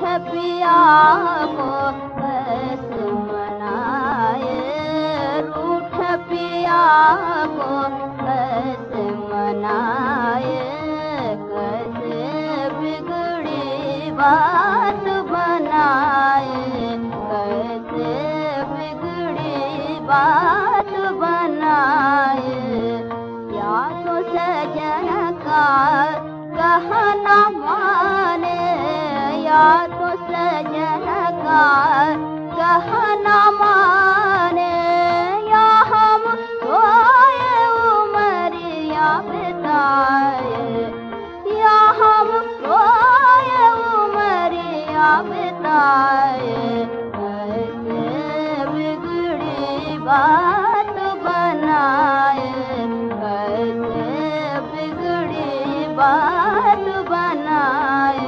पिया को कैसे मनाए, रूठ पिया को कैसे मनाए, कैसे बिगड़ी बात बनाए, कैसे बिगड़ी बात बनाए। या तो सजन का कहना माने, या तो सजन का कहना माने, या हम सोए उमरिया बिताए, या हम सोए उमरिया बिताए, कैसे बिगड़ी बात बनाए, कैसे बिगड़ी बात बनाए।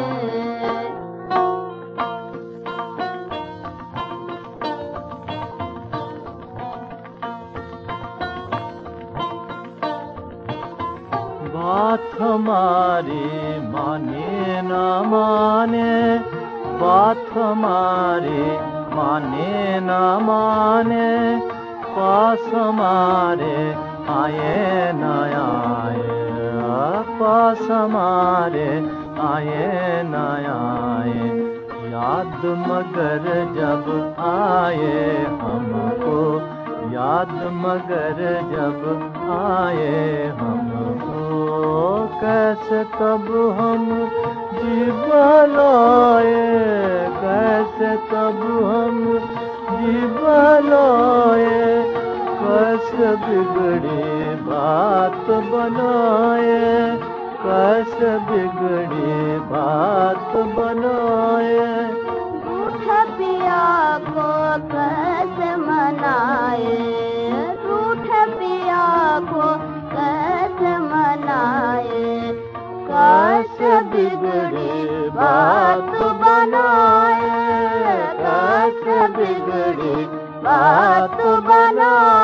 बात हमारी माने न माने, बात हमारी माने न माने, पास हमारे आए न आए, पास हमारे आए न आए। याद मगर जब आए हमको, याद मगर जब आए हमको, कैसे तब हम जी बलाए, कैसे तब हम जी बलाए, कैसे बिगड़ी बात बनाए, कैसे बिगड़ी बात बनाए। रूठ पिया को कैसे मनाए, रूठ पिया को कैसे मनाए, कैसे बिगड़ी बात बनाए, कैसे बिगड़ी बात बनाए।